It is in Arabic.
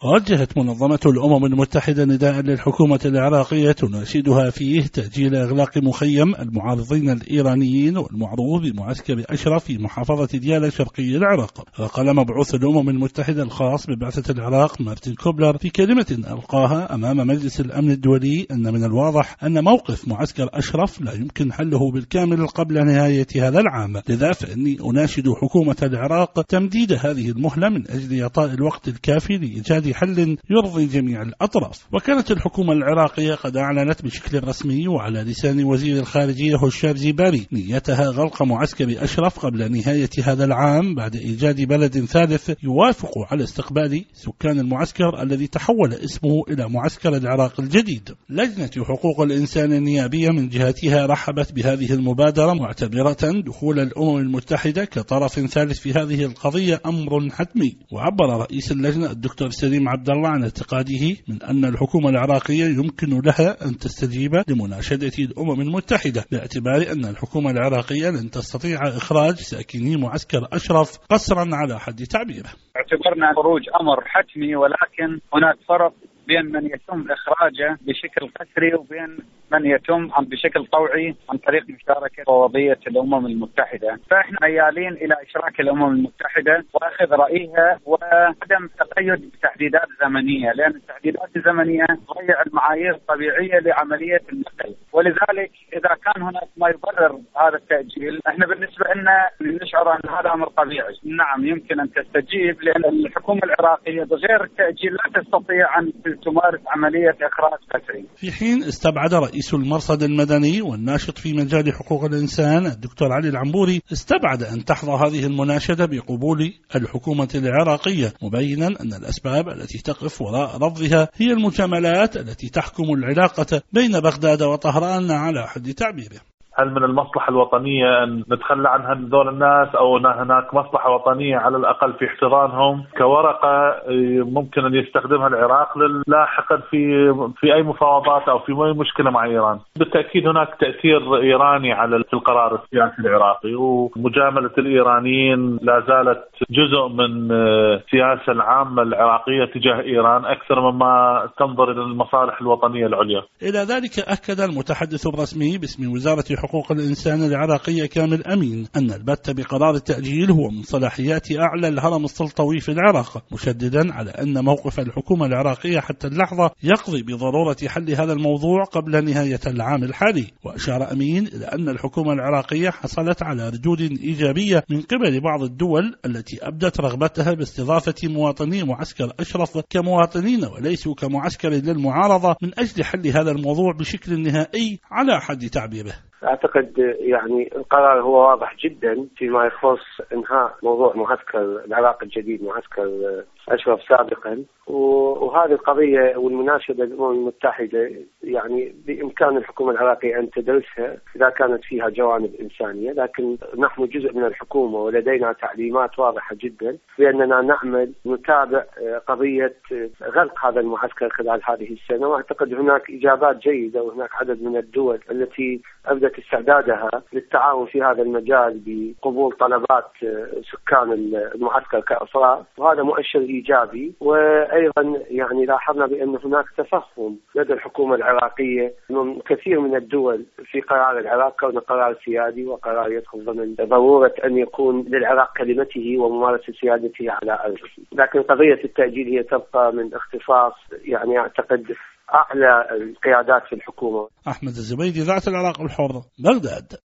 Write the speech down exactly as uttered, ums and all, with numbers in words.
وجهت منظمة الأمم المتحدة نداء للحكومة العراقية تناشدها فيه تأجيل إغلاق مخيم المعارضين الإيرانيين والمعروض بمعسكر أشرف في محافظة ديالى شرقي العراق. وقال مبعوث الأمم المتحدة الخاص ببعثة العراق مارتن كوبلر في كلمة ألقاها أمام مجلس الأمن الدولي أن من الواضح أن موقف معسكر أشرف لا يمكن حله بالكامل قبل نهاية هذا العام، لذا فإني أناشد حكومة العراق تمديد هذه المهلة من أجل إعطاء الوقت الكافي لإيجاد حل يرضي جميع الأطراف. وكانت الحكومة العراقية قد أعلنت بشكل رسمي وعلى لسان وزير الخارجية هشام زيباري نيتها غلق معسكر أشرف قبل نهاية هذا العام بعد إيجاد بلد ثالث يوافق على استقبال سكان المعسكر الذي تحول اسمه إلى معسكر العراق الجديد. لجنة حقوق الإنسان النيابية من جهتها رحبت بهذه المبادرة معتبرة دخول الأمم المتحدة كطرف ثالث في هذه القضية أمر حتمي. وعبر رئيس اللجنة الدكتور سليم عبد الله عن اعتقاده من أن الحكومة العراقية يمكن لها أن تستجيب لمناشدة الأمم المتحدة باعتبار أن الحكومة العراقية لن تستطيع إخراج ساكني معسكر أشرف قسرا على حد تعبيره. اعتبرنا خروج أمر حتمي، ولكن هناك فرق بين من يتم إخراجه بشكل قسري وبين من يتم بشكل طوعي عن طريق مشاركة ووضعية الأمم المتحدة. فإحنا ميالين إلى إشراك الأمم المتحدة وأخذ رأيها وعدم تقيد بتحديدات زمنية، لأن التحديدات الزمنية تضيع المعايير الطبيعية لعملية النقل. ولذلك إذا كان هناك ما يبرر هذا التأجيل، إحنا بالنسبة لنا نشعر أن هذا أمر طبيعي. نعم يمكن أن تستجيب، لأن الحكومة العراقية بغير التأجيل لا تستطيع أن تمارس عملية إخراج قسري. في حين استبعد رئيس المرصد المدني والناشط في مجال حقوق الإنسان الدكتور علي العنبوري استبعد أن تحظى هذه المناشدة بقبول الحكومة العراقية، مبينا أن الأسباب التي تقف وراء رفضها هي المجاملات التي تحكم العلاقة بين بغداد وطهران على حد تعبيره. هل من المصلحة الوطنية أن نتخلى عن هذول الناس، أو هناك مصلحة وطنية على الأقل في احتضانهم كورقة ممكن أن يستخدمها العراق لاحقا في في أي مفاوضات أو في أي مشكلة مع إيران؟ بالتأكيد هناك تأثير إيراني على القرار السياسي العراقي، ومجاملة الإيرانيين لا زالت جزء من السياسة العامة العراقية تجاه إيران أكثر مما تنظر إلى المصالح الوطنية العليا. إلى ذلك أكد المتحدث الرسمي باسم وزارة حقوق الإنسان العراقية كامل أمين أن البت بقرار التأجيل هو من صلاحيات أعلى الهرم السلطوي في العراق، مشددا على أن موقف الحكومة العراقية حتى اللحظة يقضي بضرورة حل هذا الموضوع قبل نهاية العام الحالي. وأشار أمين إلى أن الحكومة العراقية حصلت على ردود إيجابية من قبل بعض الدول التي أبدت رغبتها باستضافة مواطني معسكر أشرف كمواطنين وليسوا كمعسكر للمعارضة من أجل حل هذا الموضوع بشكل نهائي على حد تعبيره. أعتقد يعني القرار هو واضح جدا فيما يخص إنهاء موضوع معسكر العراق الجديد، معسكر أشرف سابقا، وهذه القضية والمناشدة للأمم المتحدة يعني بإمكان الحكومة العراقية أن تدرسها إذا كانت فيها جوانب إنسانية، لكن نحن جزء من الحكومة ولدينا تعليمات واضحة جدا بأننا نعمل نتابع قضية غلق هذا المعسكر خلال هذه السنة. وأعتقد هناك إجابات جيدة، وهناك عدد من الدول التي أبدت استعدادها للتعاون في هذا المجال بقبول طلبات سكان المعسكر كأفراد، وهذا مؤشر إيجابي. وأيضا يعني لاحظنا بأن هناك تفهم لدى الحكومة العراقية من كثير من الدول في قرار العراق كونه قرار سيادي وقرار يدخل ضمن ضرورة أن يكون للعراق كلمته وممارسة سيادته على أرضه. لكن قضية التأجيل هي تبقى من اختصاص يعني أعتقد أعلى القيادات في الحكومة. أحمد الزبيدي، ذات العراق الحر، بغداد.